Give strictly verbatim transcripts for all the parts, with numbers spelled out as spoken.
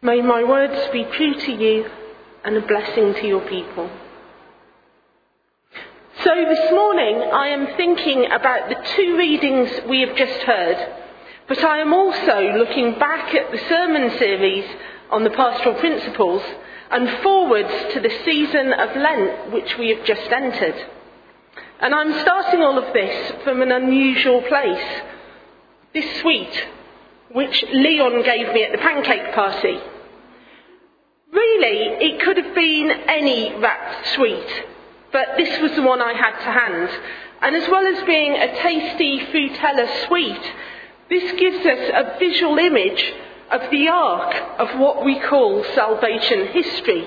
May my words be true to you and a blessing to your people. So this morning I am thinking about the two readings we have just heard, but I am also looking back at the sermon series on the pastoral principles and forwards to the season of Lent which we have just entered. And I'm starting all of this from an unusual place. This sweet, which Leon gave me at the pancake party. Really, it could have been any wrapped sweet, but this was the one I had to hand. And as well as being a tasty Frutella sweet, this gives us a visual image of the arc of what we call salvation history.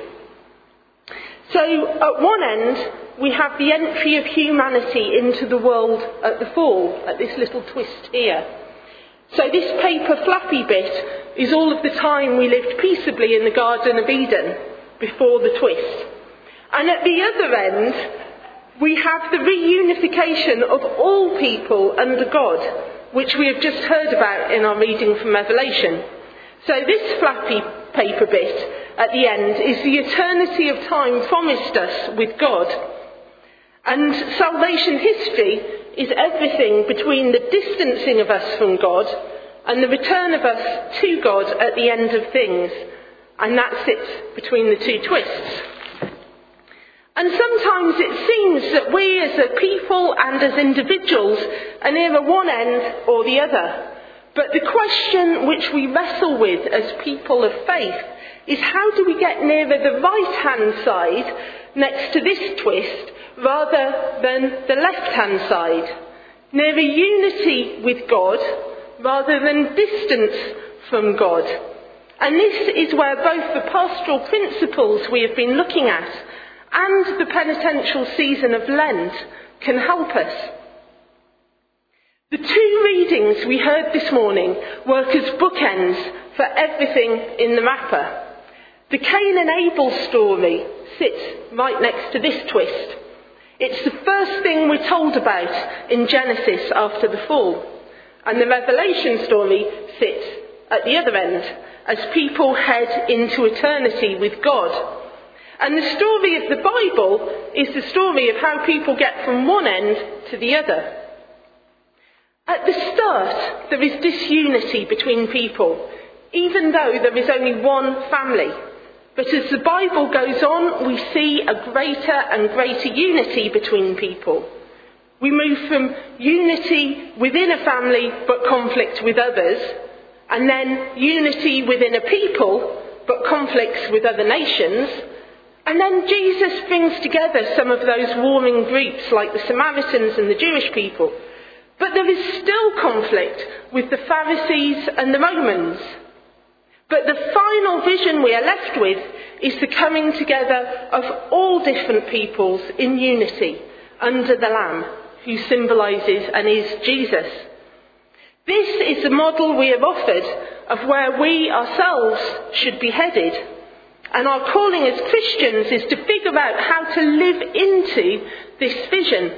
So at one end, we have the entry of humanity into the world at the fall, at this little twist here. So this paper flappy bit is all of the time we lived peaceably in the Garden of Eden before the twist. And at the other end, we have the reunification of all people under God, which we have just heard about in our reading from Revelation. So this flappy paper bit at the end is the eternity of time promised us with God. And salvation history is everything between the distancing of us from God and the return of us to God at the end of things. And that sits between the two twists. And sometimes it seems that we as a people and as individuals are near one end or the other. But the question which we wrestle with as people of faith is, how do we get nearer the right-hand side next to this twist rather than the left-hand side? Nearer unity with God rather than distance from God. And this is where both the pastoral principles we have been looking at and the penitential season of Lent can help us. The two readings we heard this morning work as bookends for everything in the wrapper. The Cain and Abel story sits right next to this twist. It's the first thing we're told about in Genesis after the fall. And the Revelation story sits at the other end as people head into eternity with God. And the story of the Bible is the story of how people get from one end to the other. At the start, there is disunity between people, even though there is only one family. But as the Bible goes on, we see a greater and greater unity between people. We move from unity within a family, but conflict with others, and then unity within a people, but conflicts with other nations. And then Jesus brings together some of those warring groups like the Samaritans and the Jewish people. But there is still conflict with the Pharisees and the Romans. But the final vision we are left with is the coming together of all different peoples in unity under the Lamb, who symbolises and is Jesus. This is the model we are offered of where we ourselves should be headed. And our calling as Christians is to figure out how to live into this vision.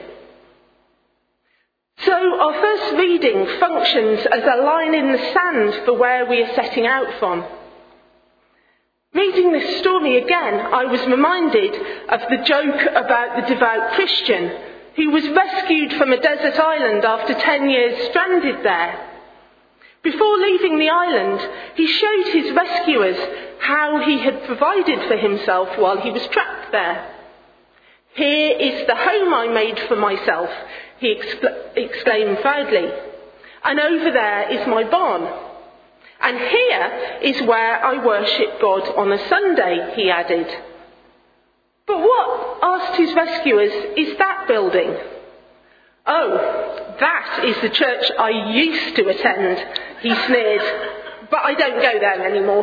So our first reading functions as a line in the sand for where we are setting out from. Reading this story again, I was reminded of the joke about the devout Christian who was rescued from a desert island after ten years stranded there. Before leaving the island, he showed his rescuers how he had provided for himself while he was trapped there. "Here is the home I made for myself," he excla- exclaimed proudly. "And over there is my barn. And here is where I worship God on a Sunday," he added. "But what," asked his rescuers, "is that building?" "Oh, that is the church I used to attend," he sneered, "but I don't go there anymore."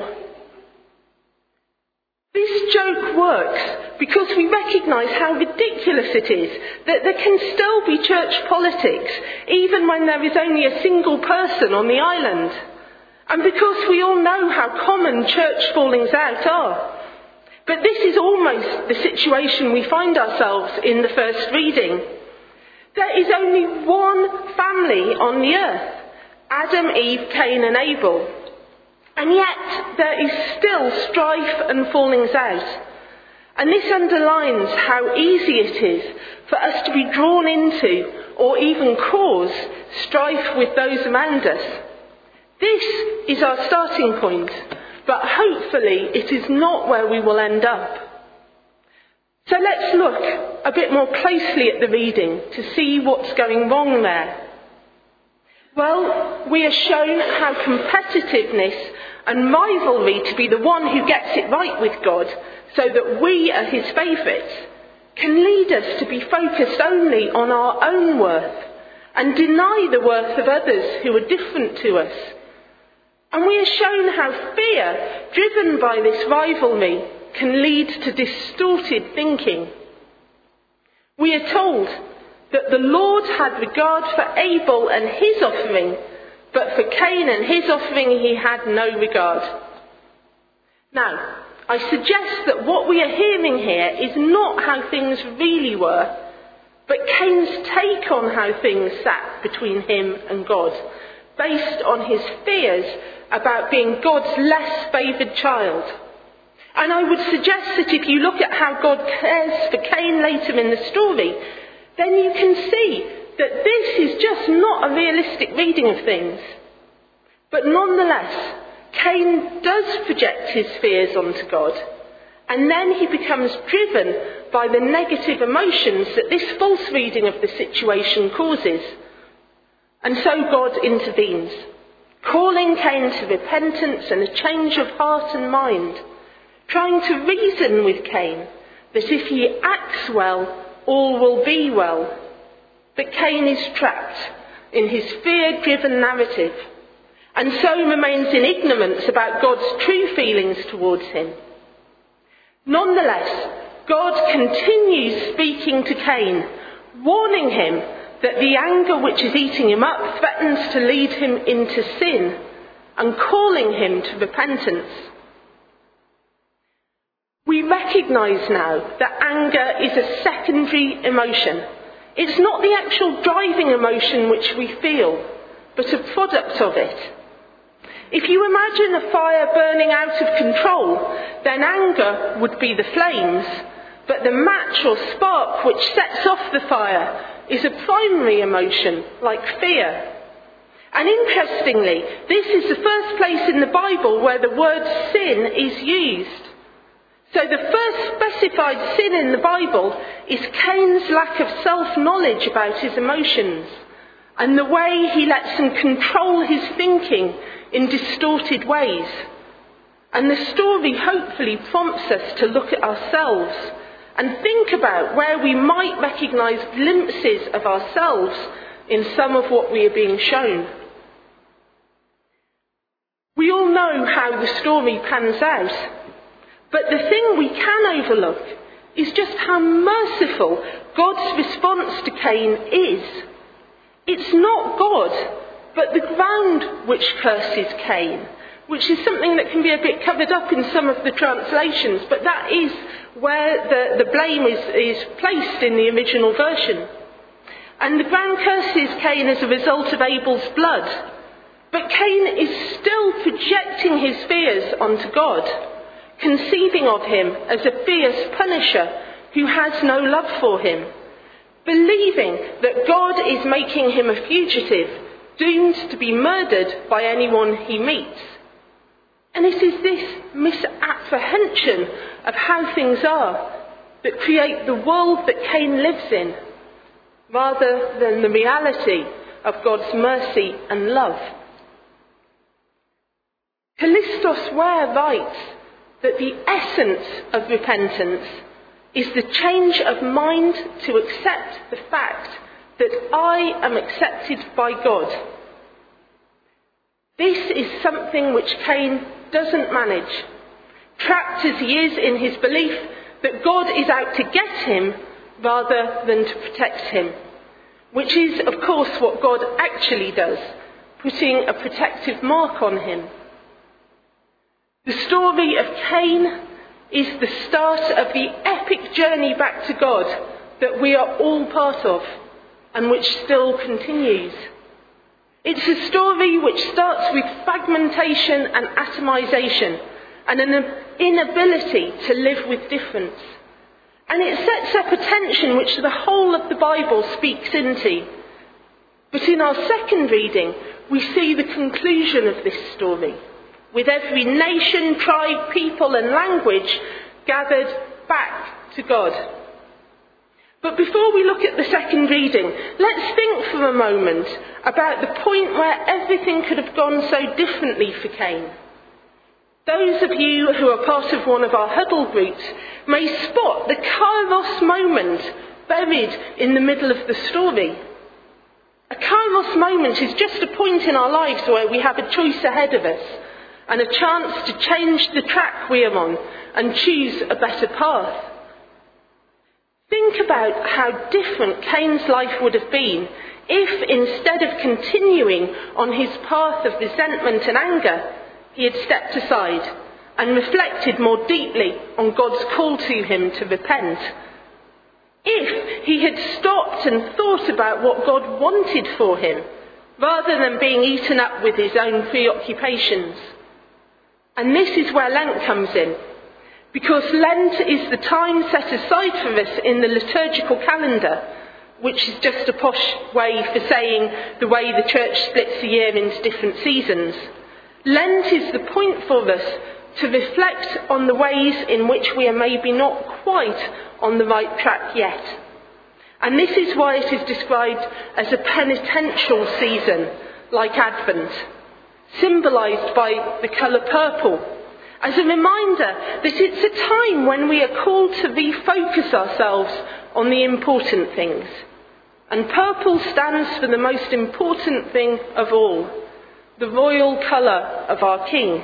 This joke works because we recognise how ridiculous it is that there can still be church politics even when there is only a single person on the island. And because we all know how common church fallings out are. But this is almost the situation we find ourselves in the first reading. There is only one family on the earth: Adam, Eve, Cain and Abel. And yet there is still strife and fallings out. And this underlines how easy it is for us to be drawn into or even cause strife with those around us. This is our starting point, but hopefully it is not where we will end up. So let's look a bit more closely at the reading to see what's going wrong there. Well, we are shown how competitiveness and rivalry to be the one who gets it right with God, so that we are his favourites, can lead us to be focused only on our own worth and deny the worth of others who are different to us. And we are shown how fear, driven by this rivalry, can lead to distorted thinking. We are told that the Lord had regard for Abel and his offering, but for Cain and his offering he had no regard. Now, I suggest that what we are hearing here is not how things really were, but Cain's take on how things sat between him and God, based on his fears about being God's less favoured child. And I would suggest that if you look at how God cares for Cain later in the story, then you can see that this is just not a realistic reading of things. But nonetheless, Cain does project his fears onto God, and then he becomes driven by the negative emotions that this false reading of the situation causes. And so God intervenes, calling Cain to repentance and a change of heart and mind, trying to reason with Cain that if he acts well, all will be well. But Cain is trapped in his fear-driven narrative, and so remains in ignorance about God's true feelings towards him. Nonetheless, God continues speaking to Cain, warning him that the anger which is eating him up threatens to lead him into sin, and calling him to repentance. We recognise now that anger is a secondary emotion. It's not the actual driving emotion which we feel, but a product of it. If you imagine a fire burning out of control, then anger would be the flames, but the match or spark which sets off the fire is a primary emotion, like fear. And interestingly, this is the first place in the Bible where the word sin is used. So the first specified sin in the Bible is Cain's lack of self-knowledge about his emotions, and the way he lets them control his thinking in distorted ways. And the story hopefully prompts us to look at ourselves and think about where we might recognise glimpses of ourselves in some of what we are being shown. We all know how the story pans out, but the thing we can overlook is just how merciful God's response to Cain is. It's not God, but the ground which curses Cain, which is something that can be a bit covered up in some of the translations, but that is where the, the blame is, is placed in the original version. And the ground curses Cain as a result of Abel's blood, but Cain is still projecting his fears onto God, conceiving of him as a fierce punisher who has no love for him, believing that God is making him a fugitive, doomed to be murdered by anyone he meets. And it is this misapprehension of how things are that create the world that Cain lives in, rather than the reality of God's mercy and love. Callistos Ware writes that the essence of repentance is the change of mind to accept the fact that I am accepted by God. This is something which Cain doesn't manage, trapped as he is in his belief that God is out to get him rather than to protect him, which is, of course, what God actually does, putting a protective mark on him. The story of Cain is the start of the epic journey back to God that we are all part of, and which still continues. It's a story which starts with fragmentation and atomization and an inability to live with difference. And it sets up a tension which the whole of the Bible speaks into. But in our second reading, we see the conclusion of this story, with every nation, tribe, people and language gathered back to God. But before we look at the second reading, let's think for a moment about the point where everything could have gone so differently for Cain. Those of you who are part of one of our huddle groups may spot the kairos moment buried in the middle of the story. A kairos moment is just a point in our lives where we have a choice ahead of us and a chance to change the track we are on and choose a better path. Think about how different Cain's life would have been if, instead of continuing on his path of resentment and anger, he had stepped aside and reflected more deeply on God's call to him to repent. If he had stopped and thought about what God wanted for him, rather than being eaten up with his own preoccupations. And this is where Lent comes in. Because Lent is the time set aside for us in the liturgical calendar, which is just a posh way for saying the way the church splits the year into different seasons. Lent is the point for us to reflect on the ways in which we are maybe not quite on the right track yet. And this is why it is described as a penitential season, like Advent, symbolised by the colour purple, as a reminder that it's a time when we are called to refocus ourselves on the important things. And purple stands for the most important thing of all, the royal colour of our King.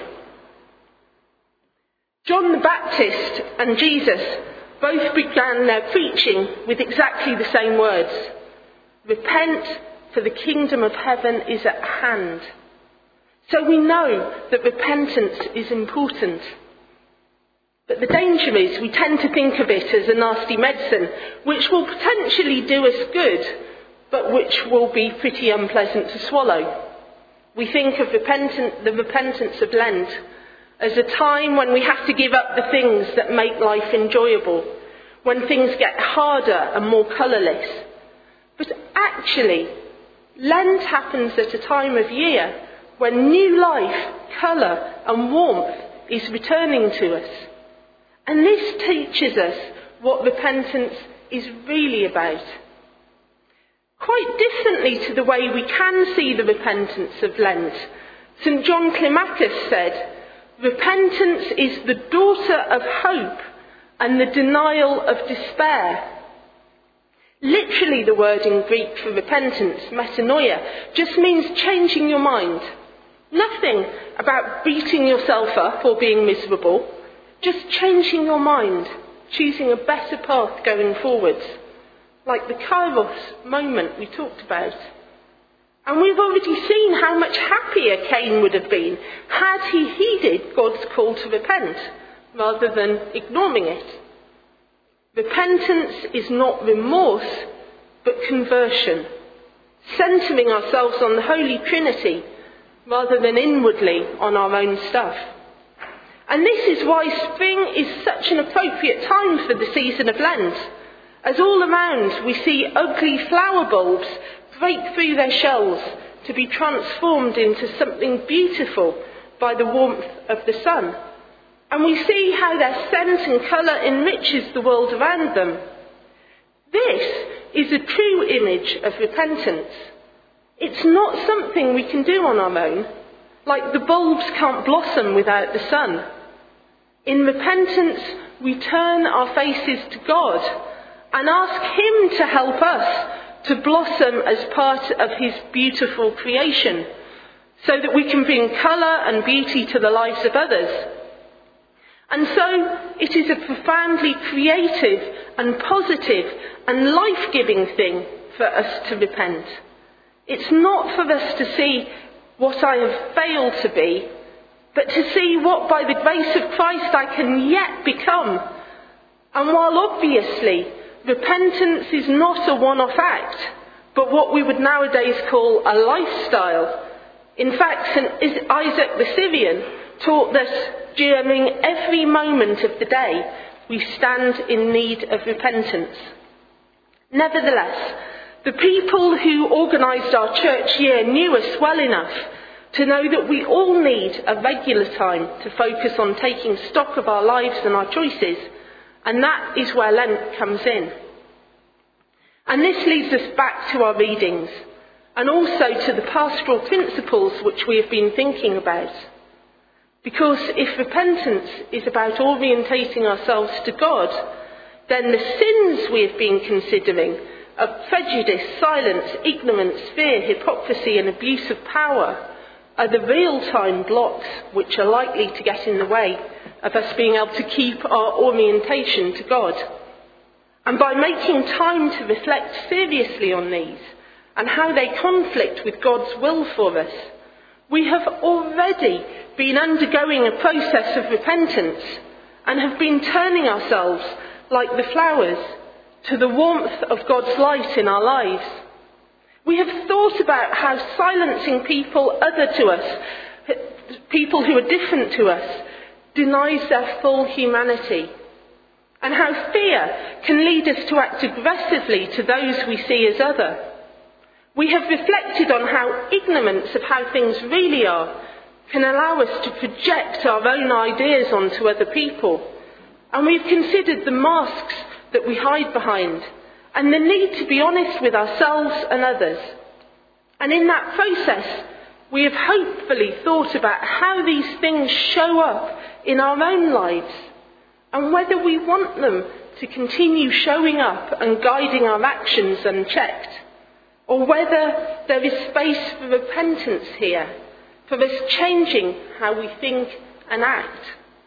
John the Baptist and Jesus both began their preaching with exactly the same words. Repent, for the kingdom of heaven is at hand. So we know that repentance is important. But the danger is we tend to think of it as a nasty medicine, which will potentially do us good, but which will be pretty unpleasant to swallow. We think of repentant, the repentance of Lent as a time when we have to give up the things that make life enjoyable, when things get harder and more colourless. But actually, Lent happens at a time of year when new life, colour and warmth is returning to us. And this teaches us what repentance is really about. Quite differently to the way we can see the repentance of Lent, St John Climacus said, repentance is the daughter of hope and the denial of despair. Literally, the word in Greek for repentance, metanoia, just means changing your mind. Nothing about beating yourself up or being miserable, just changing your mind, choosing a better path going forwards, like the kairos moment we talked about. And we've already seen how much happier Cain would have been had he heeded God's call to repent, rather than ignoring it. Repentance is not remorse, but conversion, centering ourselves on the Holy Trinity, rather than inwardly on our own stuff. And this is why spring is such an appropriate time for the season of Lent, as all around we see ugly flower bulbs break through their shells to be transformed into something beautiful by the warmth of the sun. And we see how their scent and colour enriches the world around them. This is a true image of repentance. It's not something we can do on our own, like the bulbs can't blossom without the sun. In repentance, we turn our faces to God and ask Him to help us to blossom as part of His beautiful creation, so that we can bring colour and beauty to the lives of others. And so it is a profoundly creative and positive and life-giving thing for us to repent. It's not for us to see what I have failed to be, but to see what by the grace of Christ I can yet become. And while obviously repentance is not a one-off act, but what we would nowadays call a lifestyle. In fact, Saint Isaac the Syrian taught that during every moment of the day we stand in need of repentance. Nevertheless, the people who organised our church year knew us well enough to know that we all need a regular time to focus on taking stock of our lives and our choices, and that is where Lent comes in. And this leads us back to our readings, and also to the pastoral principles which we have been thinking about. Because if repentance is about orientating ourselves to God, then the sins we have been considering of prejudice, silence, ignorance, fear, hypocrisy and abuse of power are the real-time blocks which are likely to get in the way of us being able to keep our orientation to God. And by making time to reflect seriously on these and how they conflict with God's will for us, we have already been undergoing a process of repentance and have been turning ourselves, like the flowers, to the warmth of God's light in our lives. We have thought about how silencing people other to us, people who are different to us, denies their full humanity, and how fear can lead us to act aggressively to those we see as other. We have reflected on how ignorance of how things really are can allow us to project our own ideas onto other people, and we've considered the masks that we hide behind and the need to be honest with ourselves and others. And in that process, we have hopefully thought about how these things show up in our own lives and whether we want them to continue showing up and guiding our actions unchecked, or whether there is space for repentance here, for us changing how we think and act.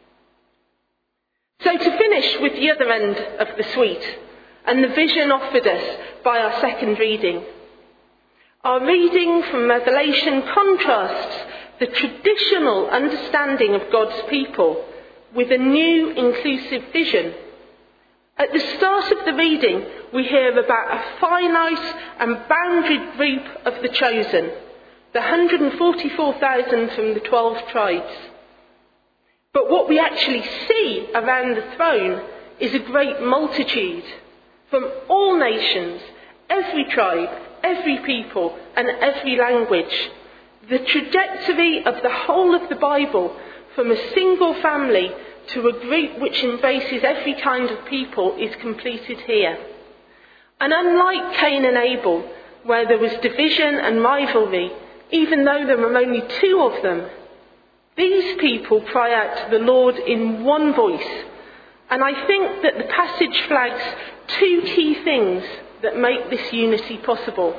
So to finish with the other end of the suite, and the vision offered us by our second reading. Our reading from Revelation contrasts the traditional understanding of God's people with a new inclusive vision. At the start of the reading, we hear about a finite and bounded group of the chosen, the one hundred forty-four thousand from the twelve tribes. But what we actually see around the throne is a great multitude from all nations, every tribe, every people and every language. The trajectory of the whole of the Bible, from a single family to a group which embraces every kind of people, is completed here. And unlike Cain and Abel, where there was division and rivalry, even though there were only two of them, these people cry out to the Lord in one voice. And I think that the passage flags two key things that make this unity possible.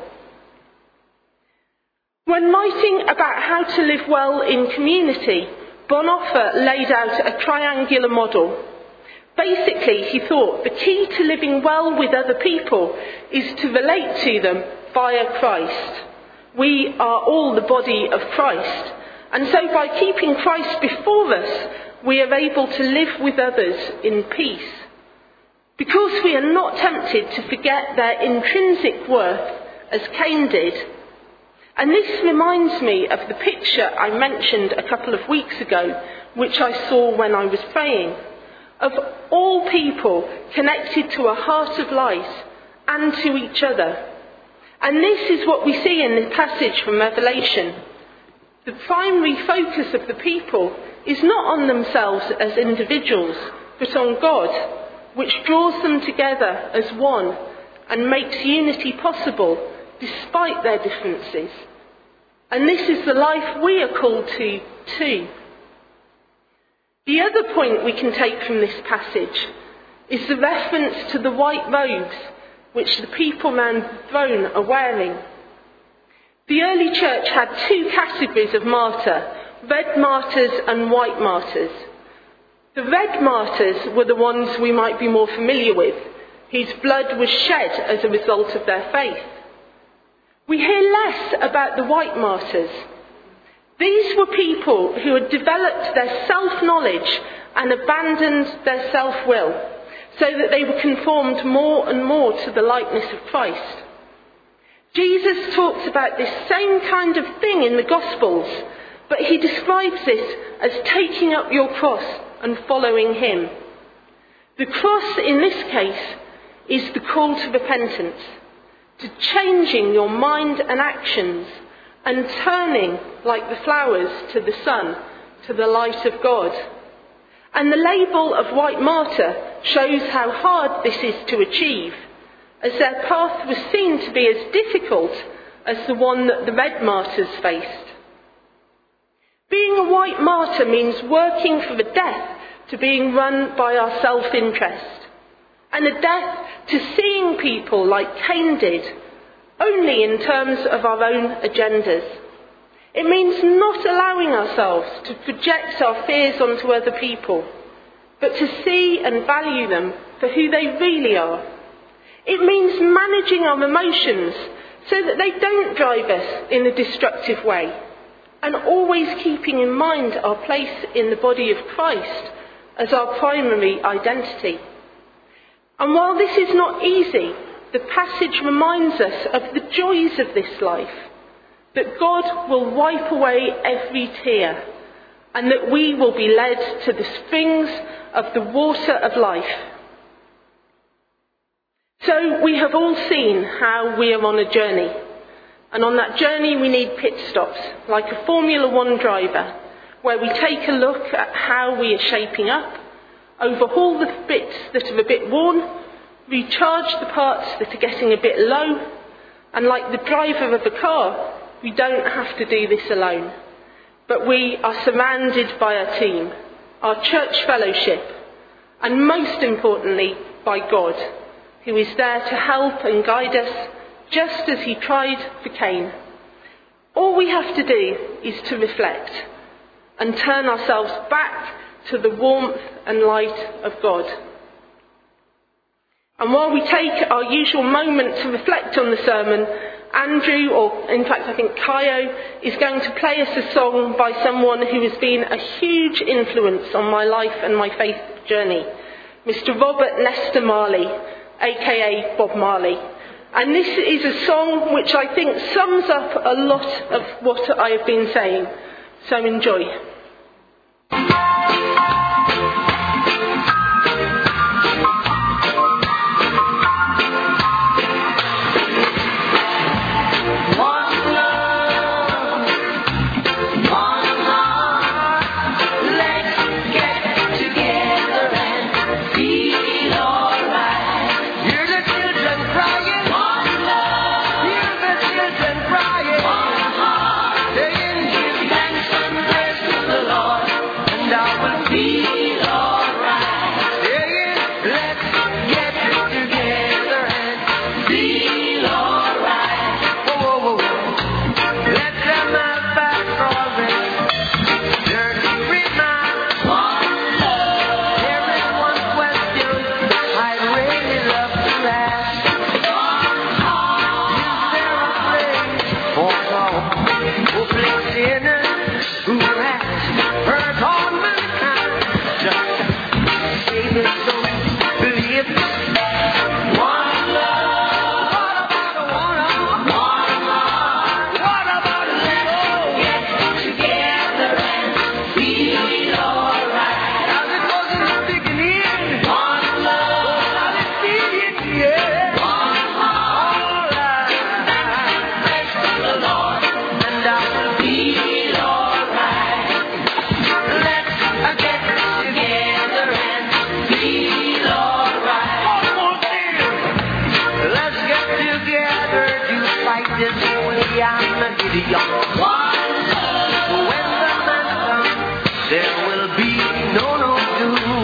When writing about how to live well in community, Bonhoeffer laid out a triangular model. Basically, he thought the key to living well with other people is to relate to them via Christ. We are all the body of Christ, and so by keeping Christ before us, we are able to live with others in peace. Because we are not tempted to forget their intrinsic worth, as Cain did. And this reminds me of the picture I mentioned a couple of weeks ago, which I saw when I was praying, of all people connected to a heart of light and to each other. And this is what we see in the passage from Revelation. The primary focus of the people is not on themselves as individuals, but on God, which draws them together as one and makes unity possible despite their differences. And this is the life we are called to too. The other point we can take from this passage is the reference to the white robes which the people around the throne are wearing. The early church had two categories of martyr, red martyrs and white martyrs. The red martyrs were the ones we might be more familiar with, whose blood was shed as a result of their faith. We hear less about the white martyrs. These were people who had developed their self-knowledge and abandoned their self-will, so that they were conformed more and more to the likeness of Christ. Jesus talks about this same kind of thing in the Gospels, but he describes this as taking up your cross and following him. The cross in this case is the call to repentance, to changing your mind and actions and turning like the flowers to the sun, to the light of God. And the label of white martyr shows how hard this is to achieve, as their path was seen to be as difficult as the one that the red martyrs faced. Being a white martyr means working for a death to being run by our self-interest, and a death to seeing people like Cain did, only in terms of our own agendas. It means not allowing ourselves to project our fears onto other people, but to see and value them for who they really are. It means managing our emotions so that they don't drive us in a destructive way, and always keeping in mind our place in the body of Christ as our primary identity. And while this is not easy, the passage reminds us of the joys of this life, that God will wipe away every tear, and that we will be led to the springs of the water of life. So we have all seen how we are on a journey, and on that journey we need pit stops, like a Formula One driver, where we take a look at how we are shaping up, overhaul the bits that are a bit worn, recharge the parts that are getting a bit low, and like the driver of a car, we don't have to do this alone, but we are surrounded by our team, our church fellowship, and most importantly by God, who is there to help and guide us, just as he tried for Cain. All we have to do is to reflect and turn ourselves back to the warmth and light of God. And while we take our usual moment to reflect on the sermon, Andrew, or in fact I think Kaio, is going to play us a song by someone who has been a huge influence on my life and my faith journey, Mister Robert Nesta Marley, aka Bob Marley. And this is a song which I think sums up a lot of what I have been saying. So enjoy. There will be no, no doom.